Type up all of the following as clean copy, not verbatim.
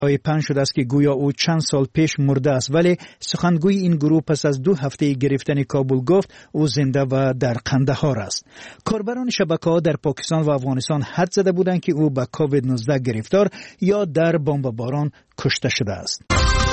پنج شده است که گویا او چند سال پیش مرده است، ولی سخنگوی این گروه پس از 2 هفته گرفتن کابل گفت او زنده و در قندهار است. کاربران شبکه‌ها در پاکستان و افغانستان حد زده بودند که او به کووید 19 گرفتار یا در بمباران کشته شده است.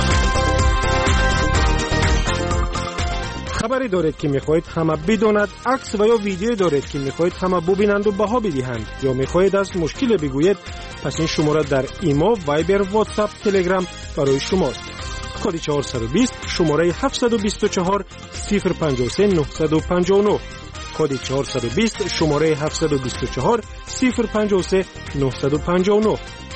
خبری دارید که میخواهید همه بداند، عکس و یا ویدیو دارید که میخواهید همه ببینند و بها بدهند، یا میخواهید از مشکل بگویید، پس این شماره در ایمو، وایبر، واتساپ، تلگرام برای شماست. کد 420 شماره 724 053 959. کد 420 شماره 724 053 959.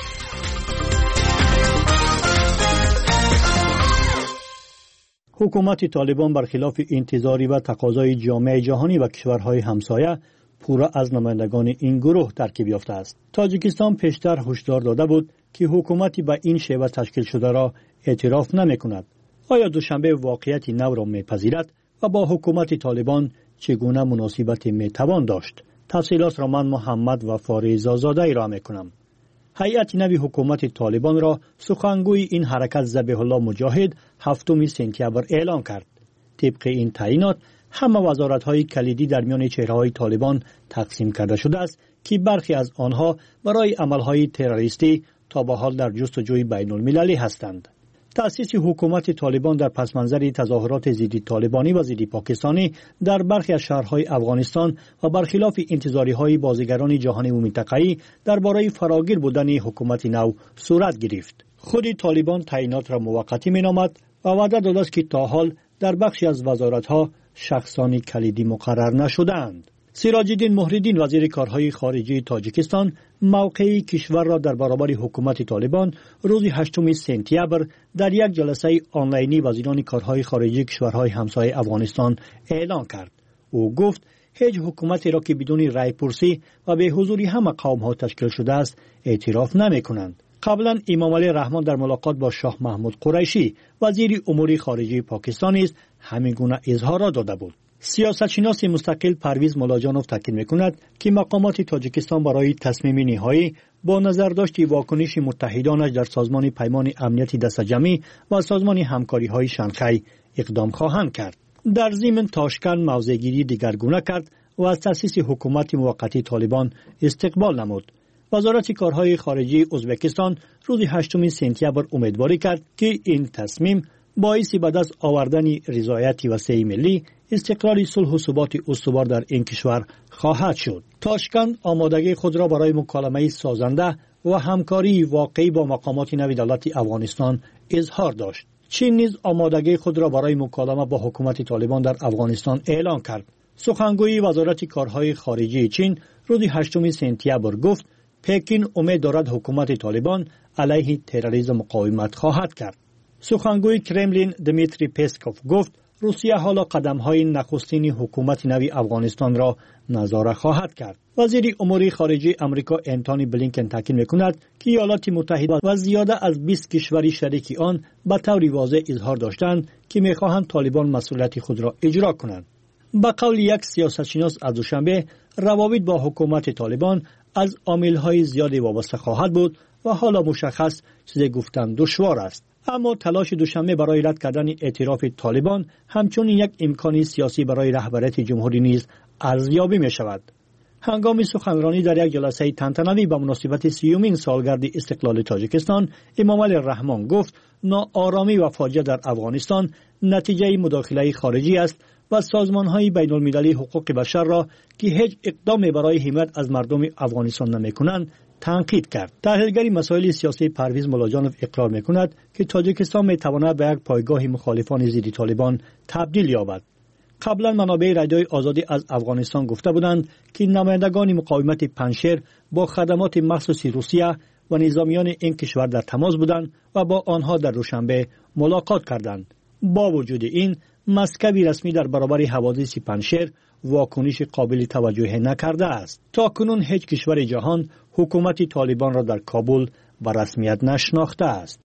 حکومت طالبان برخلاف انتظاری و تقاضای جامعه جهانی و کشورهای همسایه پورا از نمایندگان این گروه ترکیب یافته است. تاجیکستان پیشتر هشدار داده بود که حکومتی به این شیوه تشکیل شده را اعتراف نمی‌کند. آیا دوشنبه واقعیتی نو را می‌پذیرد و با حکومت طالبان چگونه مناسبت می‌توان داشت؟ تفصیلات را من محمد و فاریز آزاده را می‌کنم. هیئت نوی حکومت طالبان را سخنگوی این حرکت ذبیح الله مجاهد 7 سپتامبر اعلام کرد. طبق این تعیینات همه وزارت‌های کلیدی در میان چهره‌های طالبان تقسیم کرده شده است که برخی از آنها برای عمل‌های تروریستی تا به حال در جستجوی بین‌المللی هستند. تأسیس حکومت طالبان در پس‌منظر تظاهرات ضد طالبانی و ضد پاکستانی در برخی از شهرهای افغانستان و برخلاف انتظاری‌های بازیگران جهانی و منطقه‌ای درباره فراگیر بودن حکومت نو صورت گرفت. خود طالبان تعیینات را موقتی می‌نامد و وعده داده است که تا حال در بخشی از وزارت‌ها شخصان کلیدی مقرر نشده‌اند. سراج الدین مهرالدین وزیر کارهای خارجه تاجیکستان موقع کشور را در برابر حکومت طالبان روز 8 سپتامبر در یک جلسه آنلاینی وزیران کارهای خارجه کشورهای همسایه افغانستان اعلان کرد. او گفت هیچ حکومتی را که بدون رای پرسی و به حضور همه قوم‌ها تشکیل شده است اعتراف نمی‌کنند. قبلا امام علی رحمان در ملاقات با شاه محمود قریشی وزیر امور خارجه پاکستان است همین گونه اظهارات داده بود. سیاستشناس مستقل پرویز مولاجانوف تاکید می‌کند که مقامات تاجیکستان برای تصمیم نهایی با نظر داشت واکنش متحدانش در سازمان پیمان امنیت دستجمعی و سازمان همکاری‌های شانگهای اقدام خواهند کرد. در ضمن تاشکند موضع‌گیری دیگرگونه کرد و از تأسیس حکومت موقتی طالبان استقبال نمود. وزارت کارهای خارجه ازبکستان روز 8 سپتامبر امیدواری کرد که این تصمیم باعث به دست آوردن رضایت وسیع ملی، استقرار صلح و ثبات استوار در این کشور خواهد شد. تاشکند آمادگی خود را برای مکالمه سازنده و همکاری واقعی با مقامات نوی دولت افغانستان اظهار داشت. چین نیز آمادگی خود را برای مکالمه با حکومت طالبان در افغانستان اعلان کرد. سخنگوی وزارت کارهای خارجه چین روز 8 سپتامبر گفت پکین امید دارد حکومت طالبان علیه تروریسم مقاومت خواهد کرد. سخنگوی کرملین دمیتری پسکوف گفت روسیه حالا قدم‌های نخستین حکومت نوی افغانستان را نظاره خواهد کرد. وزیر امور خارجه آمریکا انتونی بلینکن تاکید می‌کند که ایالات متحده و زیاده از 20 کشور شریک آن به طور واضح اظهار داشتند که می‌خواهند طالبان مسئولیت خود را اجرا کنند. به قول یک سیاستشناس از دوشنبه روابط با حکومت طالبان از عامل‌های زیادی وابسته خواهد بود و حالا مشخص چیزی گفتن دشوار است. اما تلاش دوشنبه برای رد کردن اعتراف طالبان همچنین یک امکانی سیاسی برای رهبریت جمهوری نیز ارزیابی می شود. هنگام سخنرانی در یک جلسه تنتنوی به مناسبت 30مین سالگرد استقلال تاجیکستان، امام علی رحمان گفت ناآرامی و فاجعه در افغانستان نتیجه مداخله خارجی است و سازمان‌های بین‌المللی حقوق بشر را که هیچ اقدامی برای حمایت از مردم افغانستان نمی‌کنند تنقید کرد. تحلیلگر مسائل سیاسی پرویز مولاجانوف اقرار می‌کند که تاجیکستان می‌تواند به یک پایگاه مخالفان ضد طالبان تبدیل یابد. قبلا منابع رادیوی آزادی از افغانستان گفته بودند که نمایندگان مقاومت پنجشیر با خدمات مخصوص روسیه و نظامیان این کشور در تماس بودند و با آنها در دوشنبه ملاقات کردند. با وجود این مسکوی رسمی در برابر حوادث پنجشیر واکنش قابل توجه نکرده است. تا کنون هیچ کشور جهان حکومت طالبان را در کابل به رسمیت نشناخته است.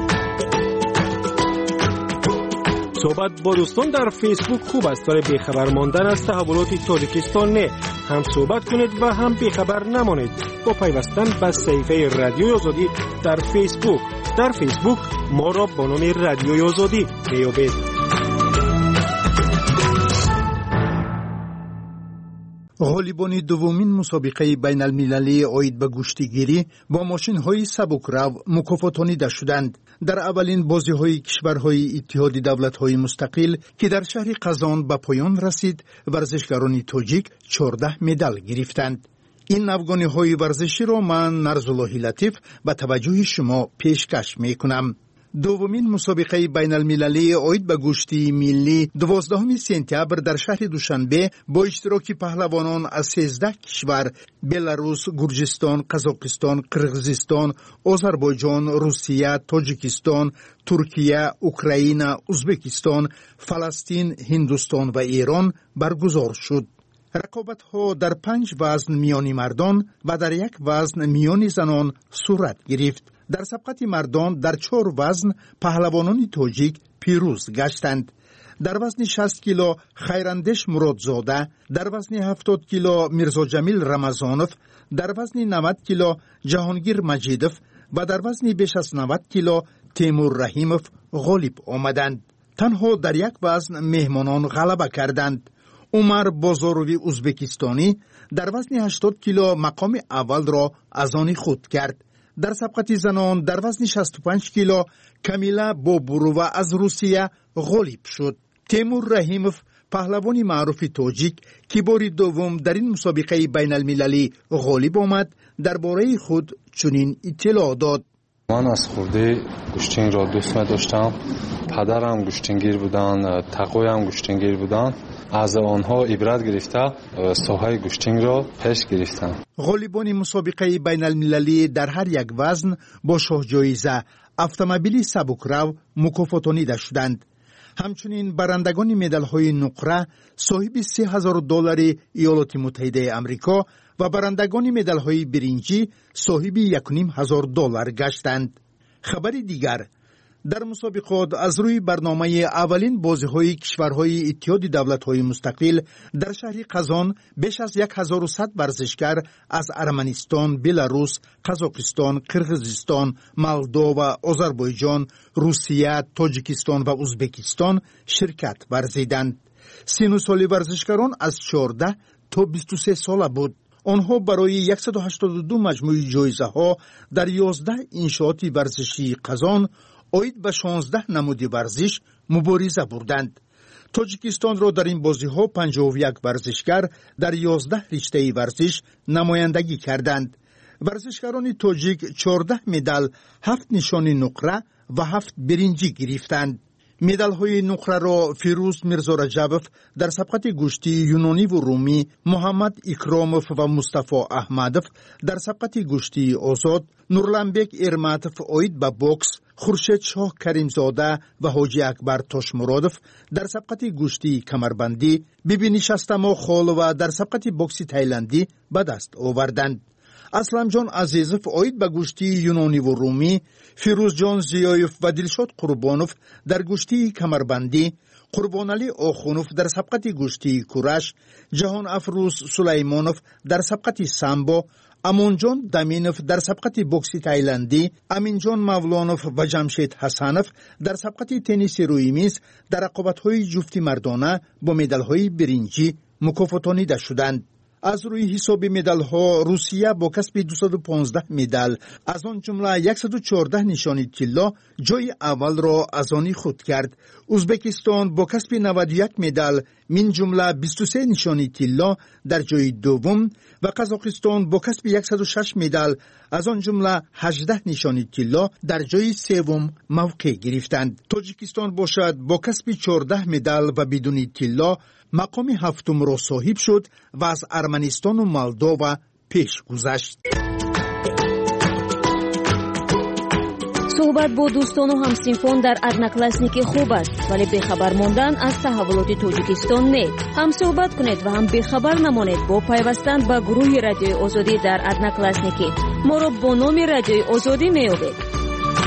صحبت با دوستان در فیسبوک خوب است، برای بیخبر ماندن از تحولات تاجیکستان نه. هم صحبت کنید و هم بیخبر نمانید با پیوستن به صفحه رادیوی آزادی در فیسبوک. در فیسبوک ما را با نام رادیوی آزادی میابید. غالیبان دومین مسابقه بین المللی عاید به گوشتگیری با ماشین‌های سبکرو مکافاتانیده شدند. در اولین بازی‌های کشورهای اتحاد دولت‌های مستقل که در شهر قزان به پایان رسید، ورزشکاران تاجیک 14 مدال گرفتند. این افغانی‌های ورزشی را من نرزالله لطیف به توجه شما پیشکش می‌کنم. دومین مسابقه بین المللی عاید به گوشتی ملی 12 سپتامبر در شهر دوشنبه با اشتراک پهلوانان از 13 کشور بلاروس، گرجستان، قزاقستان، قرغیزستان، آذربایجان، روسیه، تاجیکستان، ترکیه، اوکراین، ازبکستان، فلسطین، هندوستان و ایران برگزار شد. رقابت‌ها در 5 وزن میان مردان و در 1 وزن میان زنان صورت گرفت. در سبقت مردان در 4 وزن پهلوانان تاجیک پیروز گشتند. در وزن 60 کیلو خیراندش مرادزاده، در وزن 70 کیلو میرزا جمیل رمضانوف، در وزن 90 کیلو جهانگیر مجیدوف و در وزن بیش از 90 کیلو تیمور رحیموف غالب آمدند. تنها در 1 وزن مهمانان غلبه کردند. عمر بازاروی ازبکستانی در وزن 80 کیلو مقام اول را از آن خود کرد. در سبقت زنان در وزن 65 کیلو کامیلا بوبورova از روسیه غالب شد. تیمور رحیموف پهلوان معروف تاجیک که بار دوم در این مسابقه بین المللی غالب آمد درباره خود چنین اطلاع داد. من از خورده گوشتنگ را دوست داشتم. پدرم گوشتنگیر بودن، تقویم گوشتنگیر بودن. از آنها عبرت گرفته ساحه گوشتنگ را پیش گرفتم. غالبان مسابقه بین المللی در هر 1 وزن با شاه جایزه اتومبیل سبکرو مکافاتانیده شدند. همچنین برندگان مدال‌های نقره صاحب $3000 ایالات متحده آمریکا و برندگان مدال‌های برنجی صاحب $1500 گشتند. خبر دیگر، در مسابقات از روی برنامه اولین بازی‌های کشورهای اتحاد دولت‌های مستقل در شهر قزان بیش از 1100 ورزشکار از ارمنستان، بلاروس، قزاقستان، قرغیزستان، مولدووا، آذربایجان، روسیه، تاجیکستان و ازبکستان شرکت ورزیدند. سن و سال ورزشکاران از 14 تا 23 ساله بود. آنها برای 182 مجموعه جایزه‌ها در 11 انشاءات ورزشی قزان عاید به 16 نمود ورزش مبارزه بردند. تاجیکستان را در این بازی‌ها 51 ورزشکار در 11 رشته ورزش نمایندگی کردند. ورزشکاران تاجیک 14 مدال، 7 نشان نقره و 7 برنجی گرفتند. مدال‌های نقره را فیروز میرزا رجبوف در سبقت گوشتی یونانی و رومی، محمد اکراموف و مصطفی احمدوف در سبقت گوشتی آزاد، نورلنبک ارماتوف عاید به بوکس، خورشید شاه کریمزاده و حاجی اکبر تاشمرادوف در سبقت گوشتی کمربندی، بیبی نشستما خالوه در سبقت بوکس تایلندی به دست آوردند. اسلم جان عزیزوف عاید به گوشتی یونانی و رومی، فیروز جان زیایوف و دلشاد قربانوف در گوشتی کمربندی، قربان علی آخونوف در سبقت گوشتی کورش، جهان افروز سلیمانوف در سبقت سامبو، امونجان دامینوف در سبقت بوکس تایلندی، امینجان مولانوف و جمشید حسنوف در سبقت تنیس روی میز در رقابت‌های جفتی مردانه با مدال‌های برنجی مکافاتانیده شدند. از روی حساب مدال‌ها روسیه با کسب 215 مدال از آن جمله 114 نشان طلا جای اول را از آن خود کرد. ازبکستان با کسب 91 مدال من جمله 23 نشان طلا در جای دوم و قزاقستان با کسب 106 مدال از آن جمله 18 نشان طلا در جای سوم موقع گرفتند. تاجیکستان باشد با کسب 14 مدال و بدون طلا مقام هفتم را صاحب شد و از ارمنستان و مولدووا پیش گذشت. صحبت با دوستان و همسنفان در ادناکلاسنیک خوب است، ولی بخبر ماندن از تحولات تاجیکستان نه. هم صحبت کنید و هم بخبر نمانید با پیوستن به گروه رادیوی آزادی در ادناکلاسنیک. ما را با نام رادیوی آزادی میابید.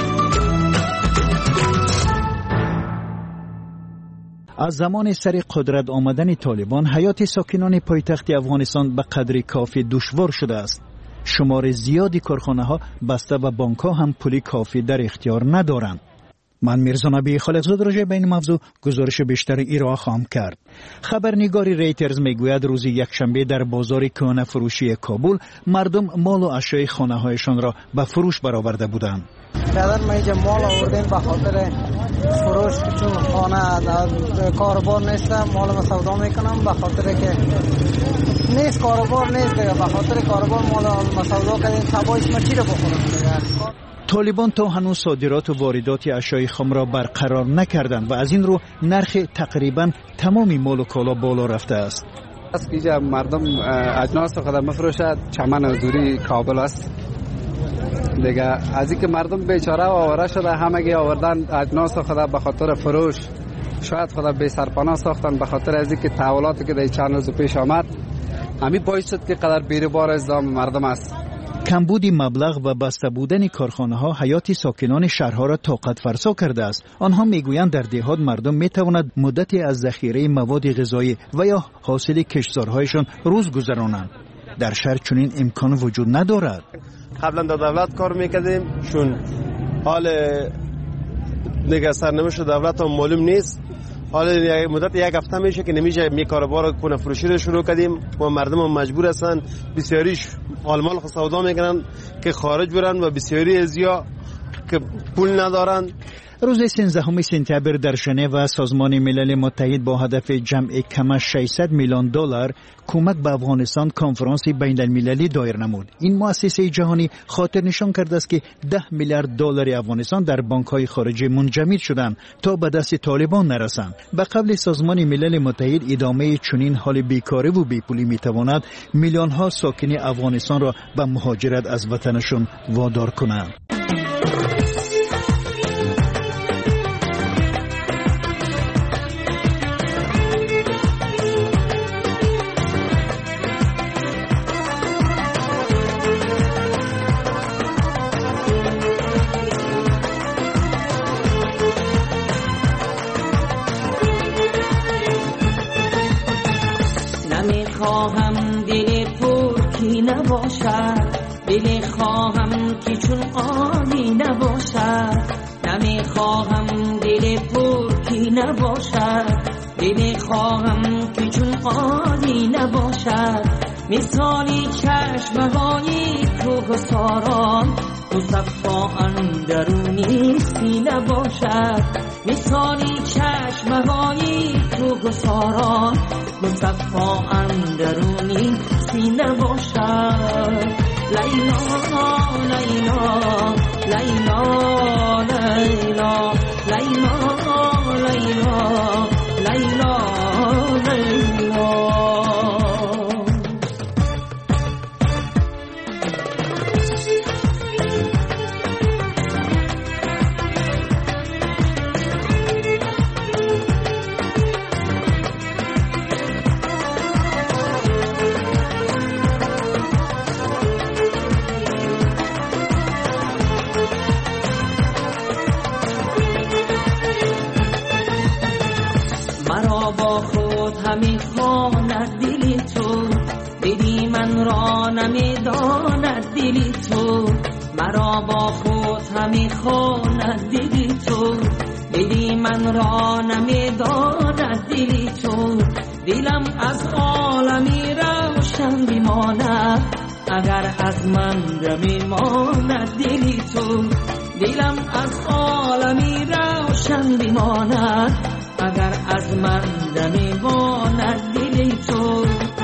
از زمان سر قدرت آمدن طالبان حیات ساکنان پایتخت افغانستان به قدر کافی دشوار شده است. شمار زیادی کارخانه‌ها بسته و بانک‌ها هم پول کافی در اختیار ندارند. من میرزا نبی خالقزاد راجع به این موضوع گزارش بیشتری ارائه خواهم کرد. خبرنگاری ریترز میگوید روز یکشنبه در بازار کهنه فروشی کابل مردم مال و اشیاء خانه‌هایشان را به فروش برآورده بودند. بعدن ما اینجا مال آوردیم به خاطر فروش، چون خانه کاربار نیست، مال ما سودا میکنم به خاطر که نیست کاربار نیست دیگه، به خاطر کاربار مال ما سودا کردیم تبایش ما چی رو بخورم دیگه. طالبان تا هنوز صادرات و واردات اشیاء خام را برقرار نکردند و از این رو نرخ تقریبا تمامی مال و کالا بالا رفته است. اینجا مردم اجناس خود مفروشد، چمن حضوری کابل است دیگه. از اینکه مردم بیچاره و آواره شده، همگی آوردن اجناس خود به خاطر فروش، شاید خود بی سرپناه ساختن به خاطر از اینکه تحولاتی که در چند روز پیش آمد، همین باعث شد که قدر بیروبار ازدحام مردم است. کمبود مبلغ و بسته بودن کارخانه‌ها حیات ساکنان شهرها را طاقت فرسا کرده است. آنها میگویند در دهات مردم میتوانند مدتی از ذخیره مواد غذایی و یا حاصل کشتزارهایشان روز گذرانند. در شهر چنین امکان وجود ندارد. قبلا در دولت کار میکردیم، چون حال دیگه سرنوشت دولت هم معلوم نیست. حالا مدت یک هفته میشه که نمیشه می کاروبار کنه فروشی رو شروع کردیم و مردم هم مجبور هستن، بسیاریش آلمان خود سودا میکنن که خارج برن و بسیاری ازیا که پول ندارن. روز 13 سپتامبر در ژنو سازمان ملل متحد با هدف جمع کم 600 میلیون دلار کمک به افغانستان کنفرانس بین المللی دایر نمود. این مؤسسه جهانی خاطر نشان کرده است که 10 میلیارد دلار افغانستان در بانک‌های خارجی منجمد شدند تا به دست طالبان نرسند. به قول سازمان ملل متحد ادامه چنین حال بیکاری و بیپولی میتواند میلیون ها ساکن افغانستان را به مهاجرت از وطنشان وادار کنند. نمیخواهم دل پرکی نباشد، دل خواهم که چون آبی نباشد. نمیخواهم دل پرکی نباشد، دل خواهم که چون آبی نباشد. مثالی چشمهای کوهساران مصفا اندرونی سینه باشد. مثالی چشمهای کوهساران مصفا اندرونی سینه باشد. لیلا لیلا لیلا لیلا لیلا لیلا لیلا لیلا. با خود همی خواند دل تو، دیدی من را نمیداند دل تو. مرا با خود همی خواند دل تو، دیدی من را نمیداند دل تو. دلم از عالمی روشن بماند اگر از من بماند دل تو. دلم از عالمی روشن بماند اگر از من نمیماند دل تو.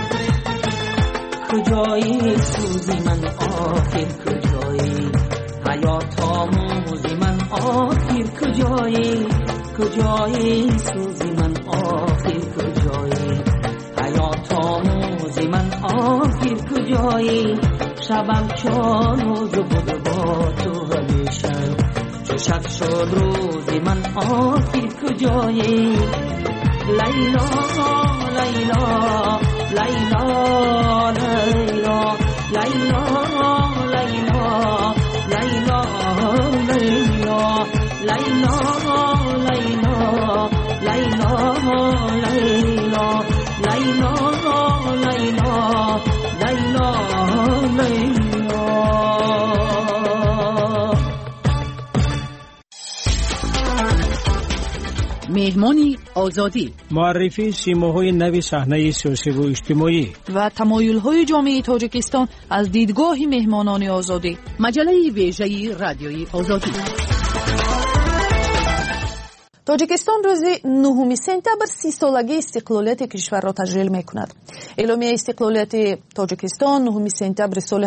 کجایی سوزی من آخر کجایی، حیات آموزی من آخر کجایی. کجایی سوزی من آخر کجایی، حیات آموزی من آخر کجایی. شبم چون روز بود با تو همیشه، چو شب شد روزی من آخر کجایی. لیلا لیلا لیلا لیلا لیلا لیلا لیلا لیلا لیلا لیلا لیلا لیلا لیلا لیلا لیلا لیلا. مهمانی آزادی، معرفی سیماهای نوی صحنه سیاسی و اجتماعی و تمایل‌های جامعه تاجیکستان از دیدگاه مهمانان آزادی. مجله ویژه رادیوی آزادی. تاجیکستان روز 9 سپتامبر 30 سالگی استقلالیت کشور را تجلیل می‌کند. اعلامیه استقلالیت تاجیکستان 9 سپتامبر سال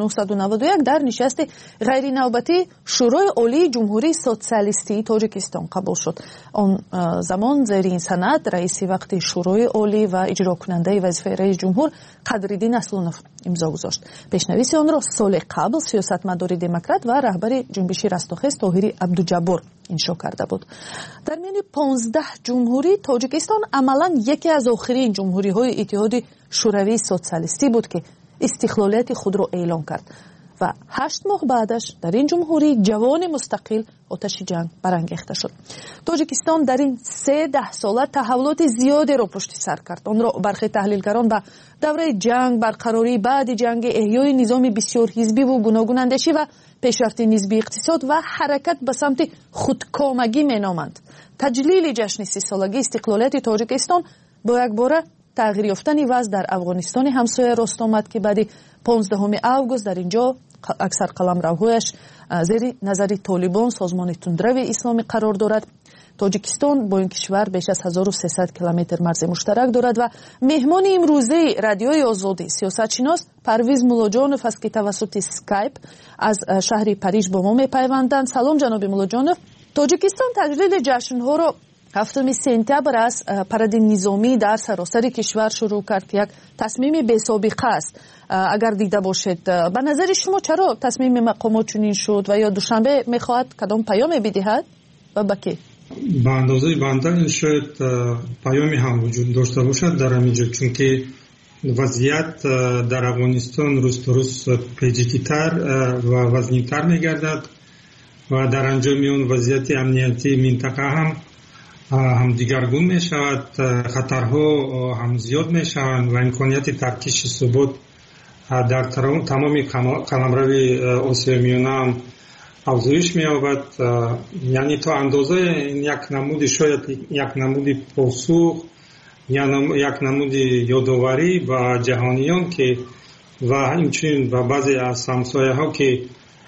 1991 در نشست غیر نوبتی شورای عالی جمهوری سوسیالیستی تاجیکستان قبول شد. آن زمان زیر این سند رئیس وقت شورای عالی و اجرا کننده وظیفه رئیس جمهور قدرالدین اصلونوف امضا گذاشت. پیشنویس آن را سال قبل سیاستمدار دموکرات و رهبر جنبش رستاخیز طاهری عبدالجبار انشا کرده بود. در میان 15 جمهوری تاجیکستان عملاً یکی از آخرین جمهوری‌های اتحاد شوروی سوسیالیستی بود که استقلالیت خود را اعلام کرد و 8 ماه بعدش در این جمهوری جوان مستقل آتش جنگ برانگیخته شد. تاجیکستان در این 13 ساله تحولات زیادی را پشت سر کرد. آن را برخی تحلیلگران به دوره جنگ، برقراری بعد جنگ، احیای نظام بسیار حزبی و گوناگون اندیشی و پیشرفت نسبی اقتصاد و حرکت به سمت خودکامگی مینامند. تجلیل جشن 30 سالگی استقلالیت تاجیکستان با یک باره تغییر یافتن وضع در افغانستان همسایه راست آمد که بعد 15 آگوست در اینجا اکثر قلمروهایش زیر نظر طالبان سازمان تندرو اسلامی قرار دارد. تاجیکستان با این کشور بیش از 1300 کیلومتر مرز مشترک دارد و مهمان امروزه رادیوی آزادی سیاستشناس پرویز مولاجانوف است که توسط اسکایپ از شهر پاریژ با ما میپیوندند. سلام جناب مولاجانوف. تاجیکستان تجلیل جشن‌ها را 7 سپتامبر از پرد نظامی در سراسر کشور شروع کرد که یک تصمیم بی سابقه است. اگر دیده باشید به نظر شما چرا تصمیم مقامات چنین شد و یا دوشنبه میخواهد کدام پیام بدهد و به کی؟ به اندازه بنده شاید پیامی هم وجود داشته باشد در همینجا، چون که وضعیت در افغانستان روز به روز پیچیده‌تر و وزنی‌تر می‌گردد و در انجام اون وضعیت امنیتی منطقه هم دیگرگون می شود، خطرها هم زیاد می شوند و امکانیت ترکیش ثبات در تمام قلمروی آسیای میانه هم افزایش می یابد. یعنی تا اندازه یک نمود شاید یک نمود پاسخ یا یک نمود یادآوری با جهانیان که و همچنین و بعضی از همسایه ها که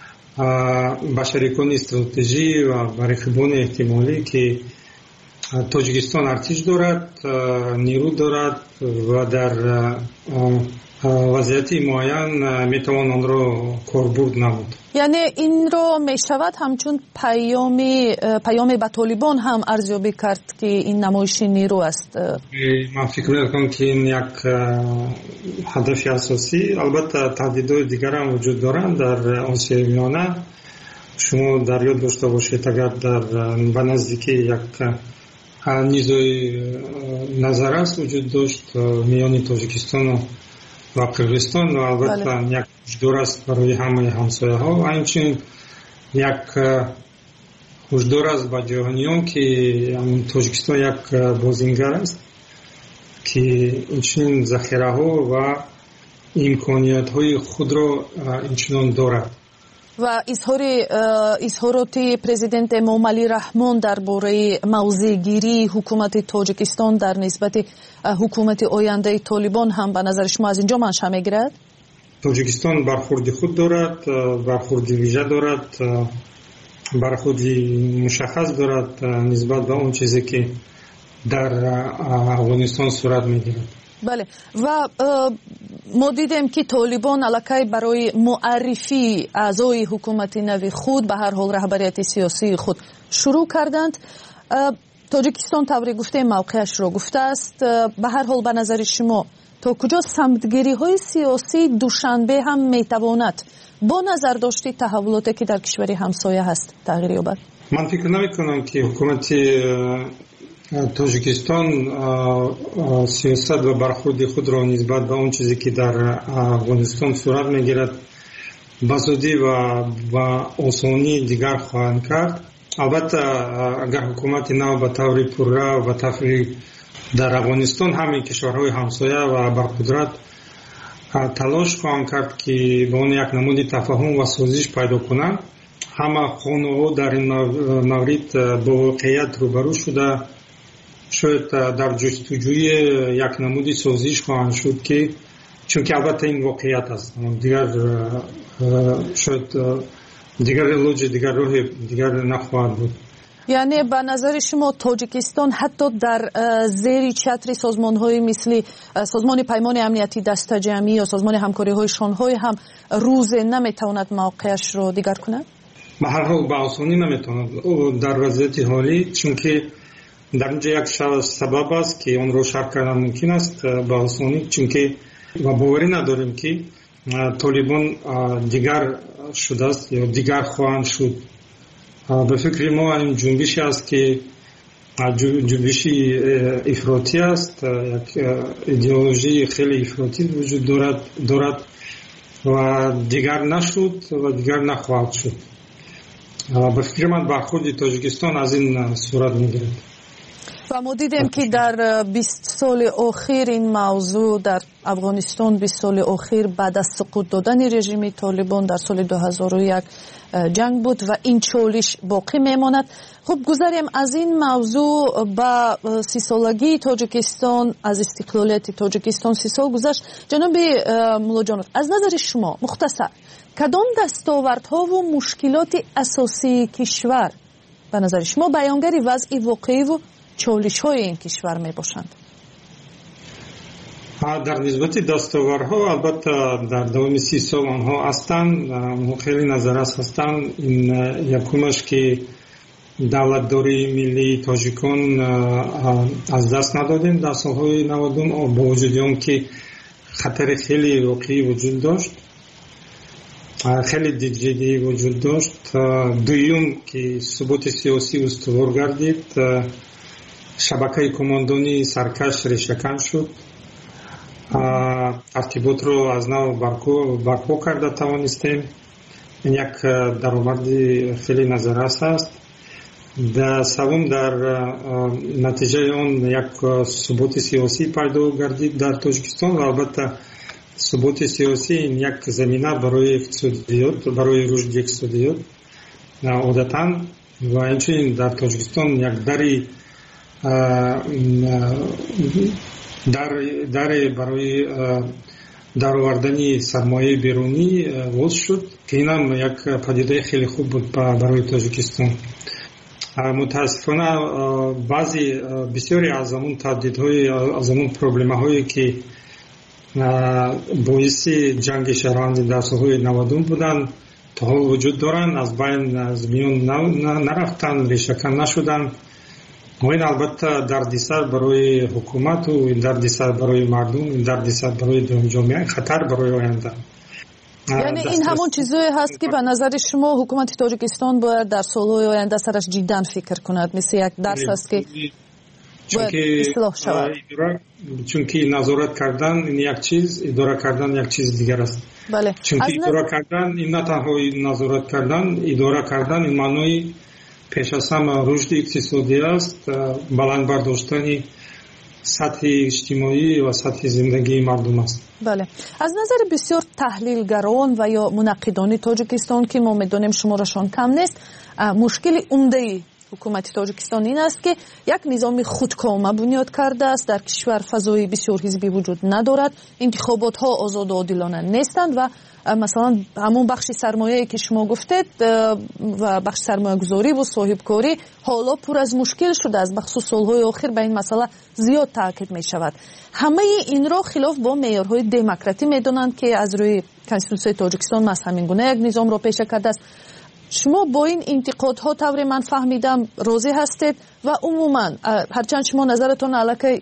با شریکان استراتژی و رقیبان احتمالی که تاجیکستان ارتش دارد، نیرو دارد و در وضعیت معین میتوان آن را کاربرد نمود. یعنی این را میشود همچون پیام به طالبان هم ارزیابی کرد که این نمایش نیرو است. من فکر میکنم که این یک هدف اساسی. البته تهدیدهای دیگر هم وجود دارند در آسیای میانه. شما در یاد داشته باشید اگر در به نزدیکی یک نیزوی نظر است وجود داشت میان تاجیکستان و قرقیزستان و البته یک هشدار است برای همه همسایه ها و همچنین یک هشدار است به جهانیان که تاجیکستان یک بازیگر است که همچنین ذخیره ها و امکانیت های خود را همچنان دارد. و اظهارات پرزیدنت امام علی رحمان درباره موضع‌گیری حکومت تاجیکستان در نسبت حکومت آینده طالبان هم به نظر شما از اینجا منشأ می‌گیرد؟ تاجیکستان برخورد خود دارد، برخورد ویژه دارد، برخورد مشخص دارد نسبت به اون چیزی که در افغانستان صورت می‌گیرد. بله و ما دیدیم که طالبان علاقه برای معرفی اعضای حکومت نوی خود به هر حال رهبریت سیاسی خود شروع کردند. تاجیکستان طوری گفته موقعش را گفته است. به هر حال به نظر شما تا کجا سمتگیری های سیاسی دوشنبه هم میتواند با نظر داشتی تحولاتی که در کشوری همسایه هست تغییر یابد؟ من فکر نمی کنم که حکومت تاجیکستان سیاست و برخورد خود را نسبت به اون چیزی که در افغانستان صورت میگیرد بزودی و آسانی دیگر خواهند کرد. البته اگر حکومت نو به طور پررو و تفریح در افغانستان همه کشورهای همسایه و برقدرت تلاش خواهند کرد که با اون یک نمود تفاهم و سازش پیدا کنند. همه خانه‌ها در این مورد با واقعیت روبرو شده شاید در جستجوی یک نمودی سازیش خواهند شد که چون که البته این واقعیت است دیگر شاید دیگر علاج دیگر راه دیگر نخواهد بود. یعنی به نظر شما تاجیکستان حتی در زیر چتر سازمان‌های مثل سازمان پیمان امنیتی دست جمعی یا سازمان همکاری‌های شانگهای هم روز نمیتواند موقعش رو دیگر کند؟ به هر حال به آسانی نمیتواند در وضعیت حالی، چون که در اینجا یک سبب است که اون رو شرح کردن ممکن است به آسانی، چون که و باوری نداریم که طالبان دیگر شده است یا دیگر خواهند شد. به فکر ما این جنبشی است که جنبشی افراطی است، یک ایدئولوژی خیلی افراطی وجود دارد و دیگر نشد و دیگر نخواهد شد. به فکر من برخورد تاجیکستان از این صورت میگیرد. و ما دیدیم که در 20 سال اخیر این موضوع در افغانستان 20 سال اخیر بعد از سقوط دادن رژیم طالبان در سال 2001 جنگ بود و این چالش باقی میماند. خب گذاریم از این موضوع با 30 سالگی تاجیکستان، از استقلالیت تاجیکستان 30 سال گذشت. جناب مولا جان، از نظر شما مختصر کدام دستاوردها و مشکلات اساسی کشور به نظر شما بیانگر وضع واقعی و چالش‌های این کشور میباشند؟ در نسبت دستاوردها البته در دوام 30 سال آنها هستند، خیلی نظرات هستند. این یکمش که دولتداری ملی تاجیکان از دست ندادیم در سالهای 90 با وجود آن که خطر خیلی واقعی وجود داشت، خیلی جدی وجود داشت. دوم که ثبات سیاسی استوار گردید، شبکه کماندانی سرکش ریشه‌کن شد، ترتیبات رو از نو برپا کرده توانستیم. این یک درآمد خیلی نظرانه است. سوم در نتیجه آن یک ثبات سیاسی پیدا گردید در تاجیکستان و البته ثبات سیاسی این یک زمینه برای اقتصادیات، برای رشد اقتصادیات عادتاً و اینچنین در تاجیکستان یک در برای درآوردن سرمایه بیرونی باز شد که این هم یک پدیده خیلی خوب بود برای تاجیکستان. متاسفانه بسیاری از اون تهدیدهای، از اون پروبلم‌هایی که باعث جنگ شهروندی در سالهای 90 بودن تا حال وجود دارند، از میان نرفتن، ریشه‌کن نشدن. این البته دردسر برای حکومت و دردسر برای مردم، دردسر برای جامعه، خطر برای آینده. یعنی این همون چیزایی هست که به نظر شما حکومت تاجیکستان باید در سالهای آینده سرش جداً فکر کند، مثل یک درس است که باید اصلاح شود. چون که نظارت کردن این یک چیز، اداره کردن یک چیز دیگر است. بله. چون که اداره کردن این نه تنها نظارت کردن، اداره کردن این معنی پیش از همه رشد اقتصادی است، بلند برداشتن سطح اجتماعی و سطح زندگی مردم است. بله. از نظر بسیار تحلیلگران و یا منقدان تاجیکستان که ما میدونیم شمارشان کم نیست، مشکل عمده حکومت تاجیکستان این است که یک نظام خودکامه بنیاد کرده است. در کشور فضای بسیار حزبی وجود ندارد، انتخابات ها آزاد و عادلانه نیستند و مثلا همون بخش سرمایه‌ای که شما گفتید و بخش سرمایه گذاری و صاحبکاری حالا پر از مشکل شده است. بخصوص سالهای آخر به این مسئله زیاد تاکید می شود. همه این را خلاف با معیارهای دموکراتی می دانند که از روی کنستیتوسیون تاجیکستان از همین گونه یک نظام را پیشه کرده است. شما با این انتقادها طور من فهمیدم راضی هستید و عموما هرچند شما نظرتون علاقه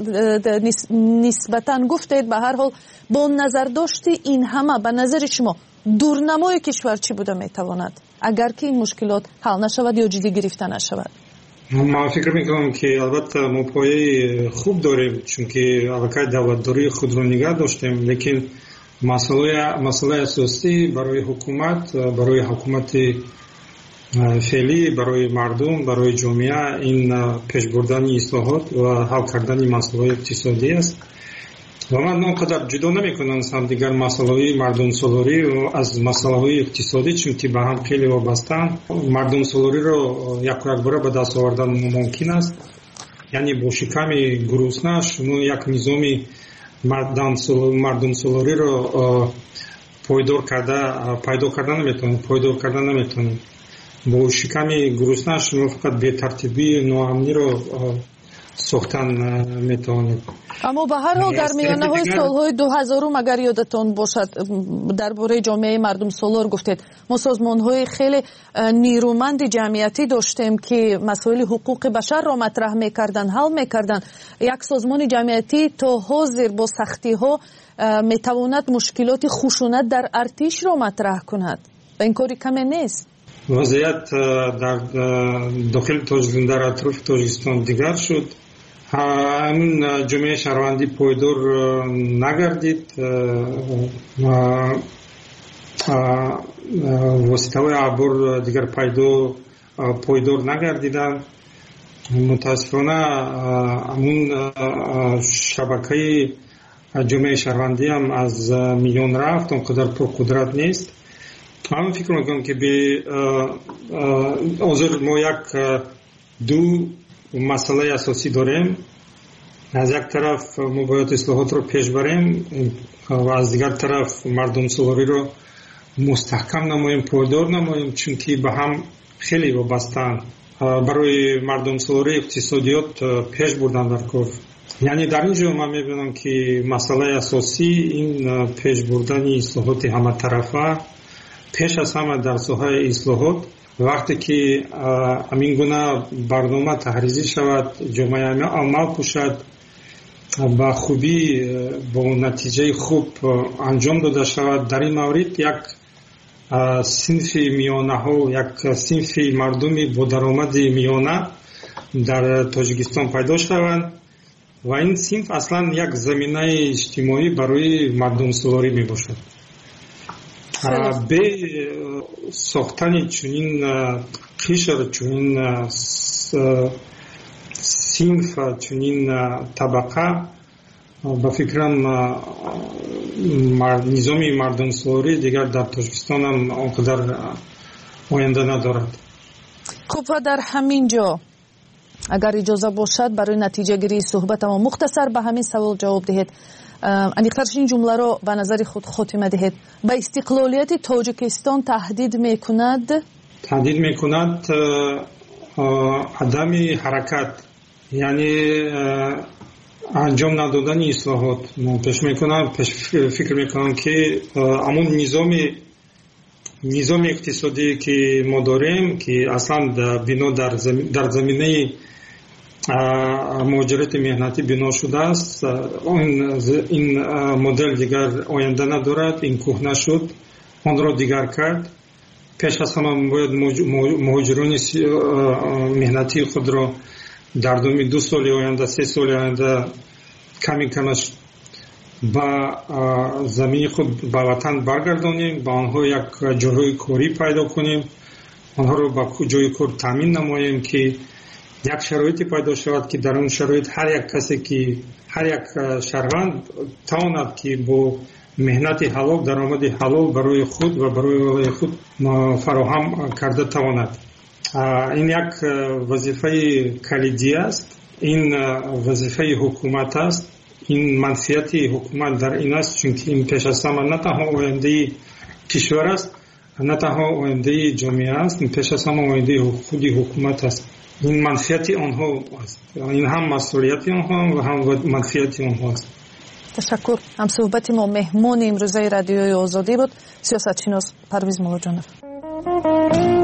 نسبتاً گفتید، به هر حال با نظر داشتی این همه به نظر شما دورنمای کشور چی بوده میتواند اگر که این مشکلات حل نشود یا جدی گرفته نشود؟ من فکر میکنم که البته ما پایه خوب داریم، چون که علاقه دولتداری خود رو نگه داشتیم، لیکن مسئله اساسی برای حکومت فعلی، برای مردم، برای جامعه این پیش بردن اصلاحات و حل کردن مسائل اقتصادی است. و من اونقدر جدا نمی‌کنم دیگر مسائل مردم سالاری و از مسائل اقتصادی، چون که به هم خیلی وابسته‌اند. مردم سالاری رو یک بار به دست آوردن ممکن است، یعنی با شکم گرسنه شما یک نظام مردمسالاری رو پایدار کرده نمیتونید. با شکم گرسنه شما فقط به ترتیبی ناامنی رو ساختن میتونید. اما به هر حال در میانه های سالهای 2000 اگر یادتان باشد درباره جامعه مردم سالار گفتید ما سازمان های خیلی نیرومند جمعیتی داشتیم که مسائل حقوق بشر را مطرح میکردن، حل میکردن. یک سازمان جمعیتی تا حاضر با سختی ها میتواند مشکلات خشونت در ارتش را مطرح کند و این کاری کمی نیست. وضعیت در داخل تاجیکستان در اطراف تاجیکستان دیگر شد. همین جامعه شهروندی پایدار نگردید، واسطه های عبور دیگر پایدار نگردیدن. متاسفانه همون شبکه جامعه شهروندی هم از میان رفت، اونقدر پرقدرت نیست. من فکر میکنم که به ما یک دو مسئله اساسی داریم. از یک طرف ما باید اصلاحات رو پیش بریم و از دیگر طرف مردم سالاری رو مستحکم نماییم، پایدار نماییم، چون که به هم خیلی وابسته‌اند. برای مردم سالاری اقتصادیات پیش بردن در کار. یعنی در اینجا من میبینم که مسئله اساسی این پیش بردن اصلاحات همه طرفه. پیش از همه در ساحه اصلاحات وقتی که همین گونه برنامه تحریزی شود، جامعه عمل کشد، با خوبی با نتیجه خوب انجام داده شود، در این مورد یک صنف میانه ها، یک صنف مردمی با درآمد میانه در تاجیکستان پیدا شوند و این صنف اصلا یک زمینه اجتماعی برای مردم سالاری می باشد. به ساختن چنین قشر، چنین صنف، چنین طبقه با فکرم نظامی مردم سالاری دیگر در تاجیکستان هم آنقدر آینده ندارد. خب و در همین جا اگر اجازه باشد برای نتیجه گیری صحبت ما مختصر به همین سوال جواب دهید. انیقترش این جمله رو به نظر خود خاتمه دهید. به استقلالیت تاجیکستان تهدید میکند؟ تهدید میکند عدم حرکت، یعنی انجام ندادن اصلاحات. فکر میکنم که همون نظام اقتصادی که ما داریم که اصلا بنا در زمینه مهاجرت مهنتی بنا شده است، این مدل دیگر آینده ندارد، این کهنه شد، آن را دیگر کرد. پیش از همه باید مهاجران مهنتی خود را در دومی 2 سال آینده 3 سال آینده کمی کمش با زمین خود به وطن برگردانیم، با آنها یک جای کاری پیدا کنیم، آنها را با جای کار تامین نماییم که یک شرایطی پیدا شود که در اون شرایط هر یک کسی که هر یک شهروند تواند که با مهنت حلال، درآمد حلال برای خود و برای خود فراهم کرده تواند. این یک وظیفه کلیدی است، این وظیفه حکومت است. این منفیت حکومت در این است چون که این پیش از همه نه تنها آینده کشور است، نه تنها آینده جامعه است، این پیش از همه آینده خودی حکومت است. این منفیت آنها است، این هم مسئولیت آنها و هم منفیت آنها است. تشکر. هم صحبت ما مهمان امروزه رادیوی آزادی بود سیاستشناس پرویز مولاجانов.